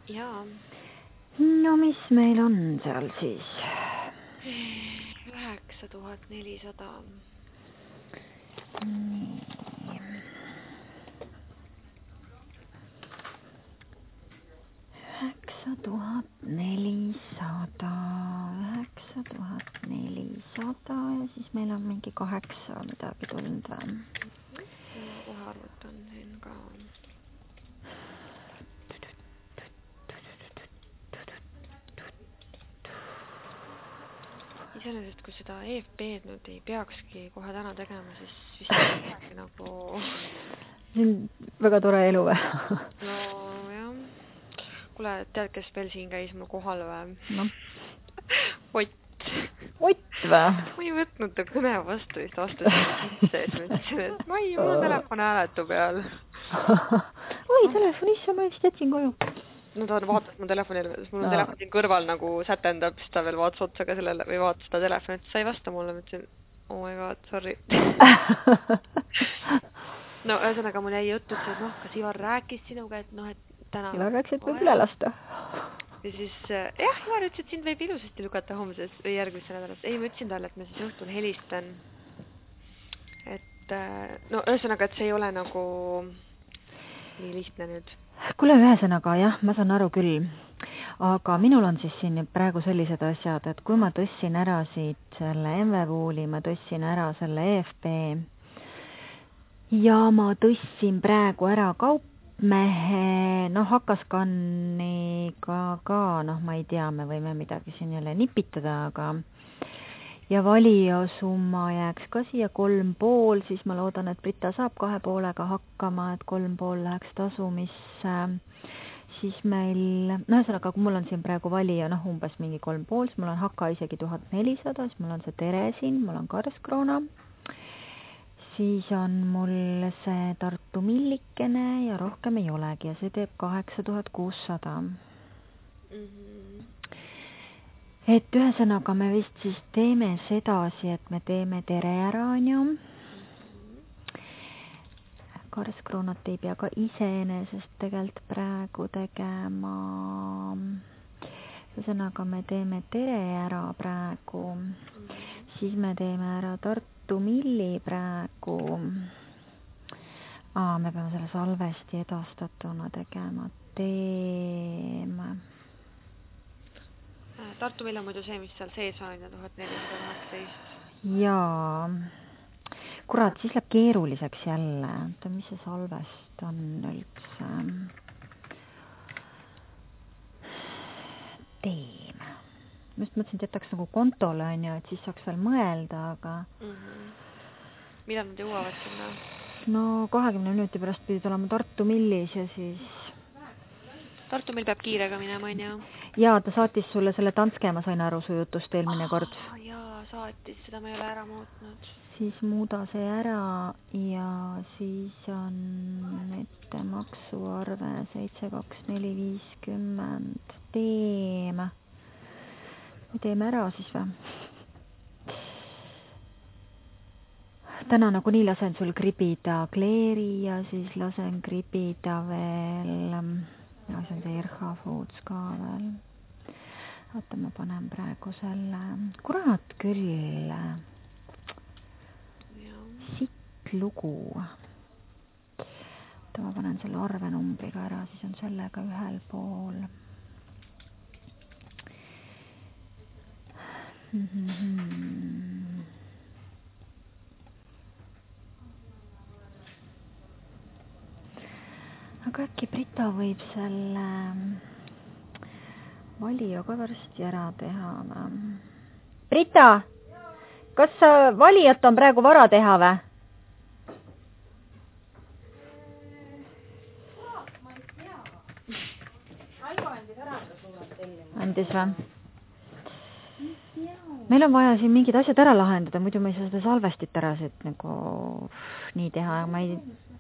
Jaa. No mis meil on seal siis? 9400. Nii. 9400 ja siis meil on mingi 8 midagi tulnud või? Ma kohe arvutan siin ka. Iseenesest, kui seda EFP-d nüüd ei peakski kohe täna tegema, siis vist midagi nagu... See on väga tore elu või? No jah. Kuule, tead, kes veel siin käis mul kohal või? No. Ott. Ott või? Ma ei võtnud ta kõne vastu, vist astusin sisse, siis mõtlesin, et mul on telefon hääletu peal. Oi, telefonisse ma vist jätsin koju. No ta vaatas mu telefonile, mul on telefon siin kõrval nagu sätendab, siis ta veel vaatas otsa ka sellele või vaatas seda telefoni, et sa ei vasta mulle, mõtlesin, oh my god, sorry. No ühesõnaga mul jäi juttu, et kas Ivar rääkis sinuga, et et täna... Ivar rääkis, et võib üle lasta. Ja siis, jah, Ivar ütles, et sind võib ilusasti lugata homses või järgmisse nädalas. Ei, ma ütlesin talle, et ma siis õhtul helistan. Et, no ühesõnaga, et see ei ole nagu nii lihtne nüüd. Kuule, ühesõnaga, jah, ma saan aru küll. Aga minul on siis siin praegu sellised asjad, et kui ma tõssin ära siit selle MV-puuli, ma tõssin ära selle EFP ja ma tõssin praegu ära kaupmehe, Hakaskanniga ka, ma ei tea, me võime midagi siin jälle nipitada, aga ja valija summa jääks ka siia 3,5, siis ma loodan, et Brita saab 2,5 hakkama, et 3,5 läheks tasumisse. Siis meil, ühesõnaga, kui mul on siin praegu valija, umbes mingi 3,5, mul on Haka isegi 1400, siis mul on see Tere siin, mul on Karskroona. Siis on mul see Tartu Millikene ja rohkem ei olegi ja see teeb 8600. Et ühesõnaga me vist siis teeme sedasi, et me teeme Tere ära, on ju. Karskroonat ei pea ka iseenesest tegelikult praegu tegema. Ühesõnaga me teeme Tere ära praegu. Siis me teeme ära Tartu Milli praegu. Me peame selle salvesti edastatuna tegema. Teeme. Tartu Mill on muidu see, mis seal sees on, 1418. Jaa. Kurat, siis läheb keeruliseks jälle. Mis see salvest on üldse? Teeme. Ma just mõtlesin, et jätaks nagu kontole, on ju, et siis saaks veel mõelda, aga... Mida nad jõuavad sinna? No 20 minuti pärast pidid olema Tartu Millis ja siis... Tartu Mill peab kiirega minema, on ju? Jaa, ta saatis sulle selle Danske, ma sain aru su jutust eelmine kord. Jaa, saatis, seda ma ei ole ära muutnud. Siis muuda see ära ja siis on ette maksuarve 72450. Teeme. Me teeme ära siis või? Täna nagu nii lasen sul kribida Kleeri ja siis lasen kribida veel... Ja see on see RH Foods ka veel. Oota, ma panen praegu selle... Kurat küll. Sitt lugu. Oota, ma panen selle arvenumbriga ära, siis on sellega ühel pool. Aga äkki Brita võib selle valija ka varsti ära teha või? Brita, kas sa valijat on praegu vara teha või? Ma ei tea. Raivo andis ära enda suurelt tellima. Andis või? Meil on vaja siin mingid asjad ära lahendada, muidu ma ei saa seda salvestit ära nagu nii teha, ma ei...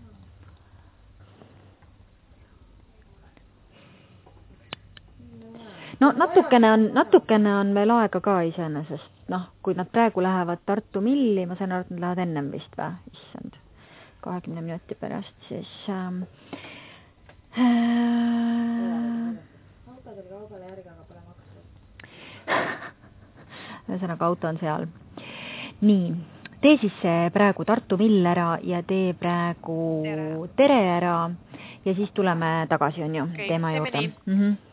No natukene on veel aega ka iseenesest, kui nad praegu lähevad Tartu Milli, ma saan aru, et nad lähevad ennem vist või, issand, 20 minuti pärast, siis ühesõnaga auto on seal. Nii, tee siis praegu Tartu Mill ära ja tee praegu Tere ära ja siis tuleme tagasi, on ju, teema juurde.